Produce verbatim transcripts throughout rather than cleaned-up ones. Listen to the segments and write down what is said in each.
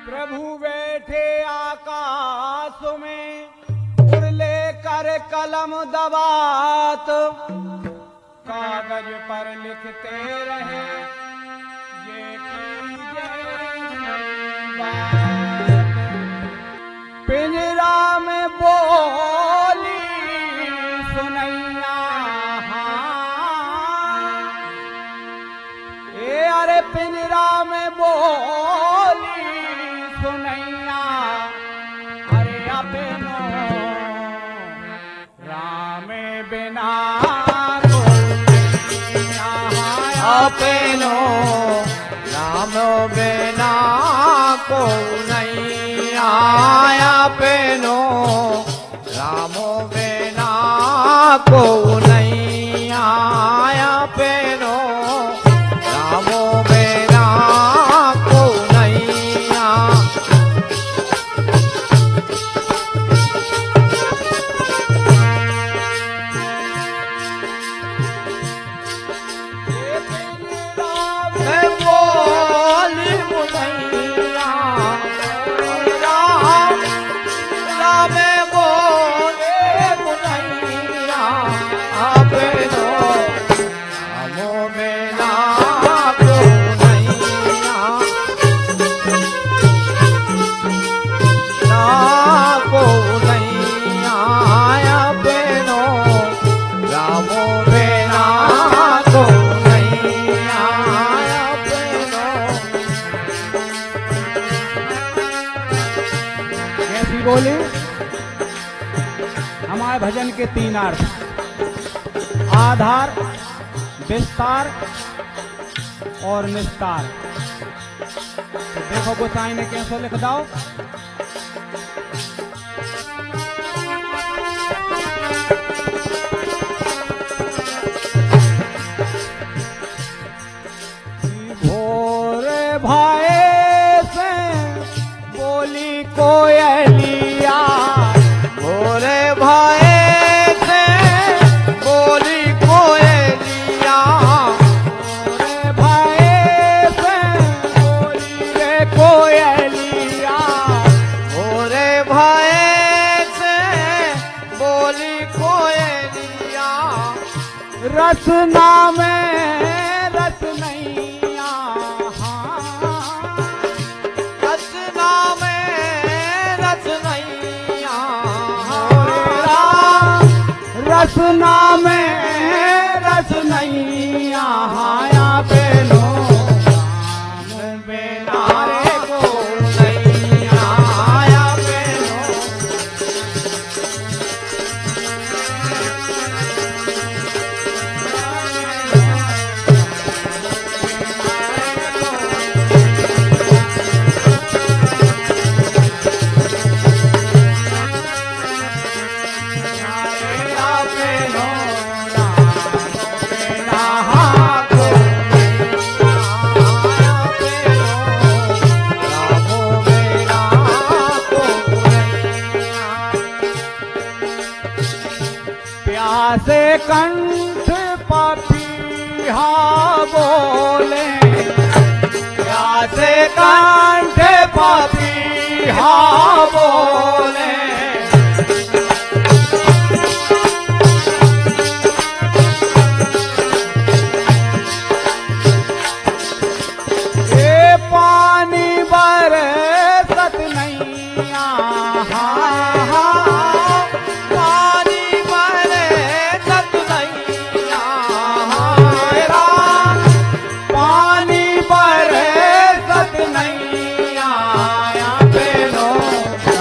प्रभु बैठे आकाश में उड़ले कर कलम दबात, कागज पर लिखते रहे ये कीजिए बात। पिंजरा में बोली सुनैया, ए अरे पिंजरा में बोली सुनैया, अरे अपनो राम बिना अपनो राम बिना को नहीं आया, अपनो राम बिना को नहीं आया, अपनो राम बिना को नहीं आया। बोले हमारे भजन के तीन अर्थ, आधार, विस्तार और निस्तार। तो देखो गोसाई ने कैसे लिख दो। भोर भाई से बोली कोयलिया, भोरे भाई से बोली कोयलिया, भोरे भाई से बोली रे कोयलिया, भोरे भाई से बोली कोयलिया, रसना में रस नैया, रसना में रस नैया, रसना में रस नैया, हाया पेनो राम बिना रे को नहीं आया, पेनो प्यासे कंठ पपीहा बोले, प्यासे कंठ पपीहा बोले, ए पानी बरसत नैया, पानी बरसत नैया, पानी बरसत नैया, पेनो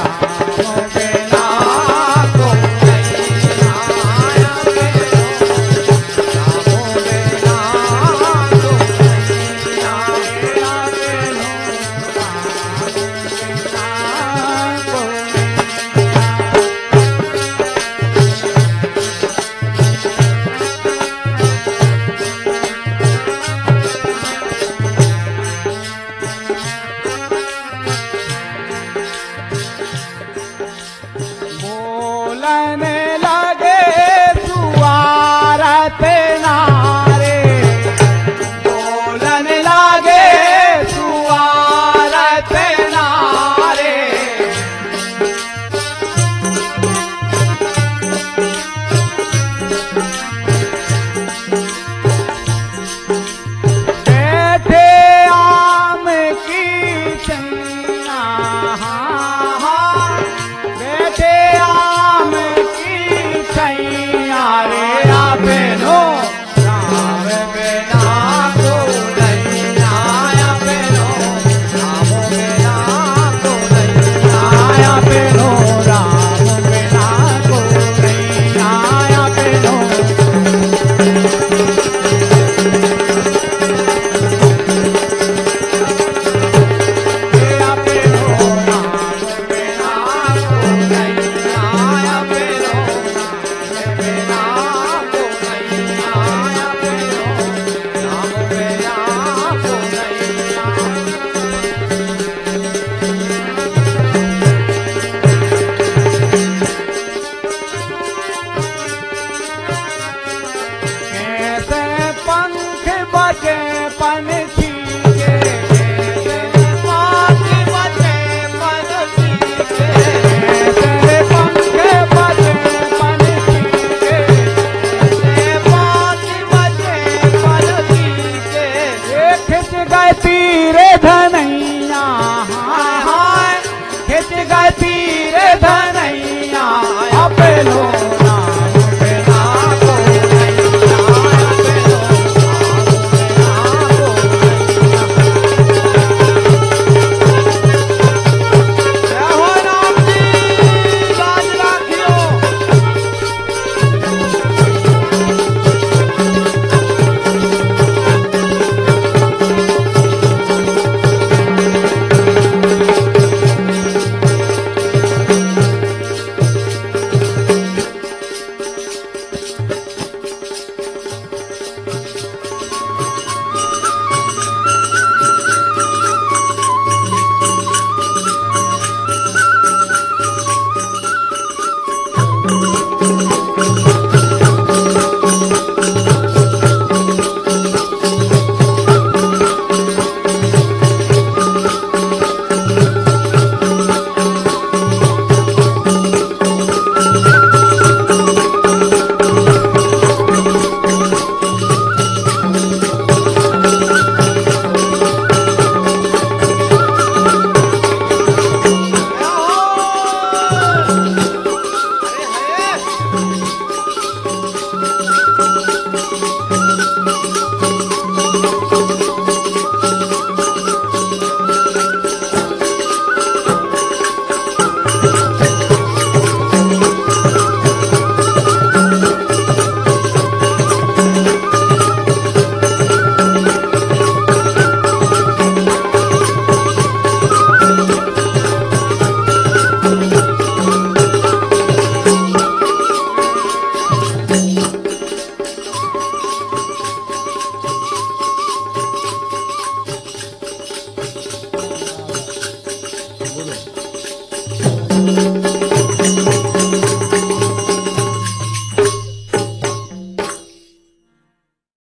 हाँ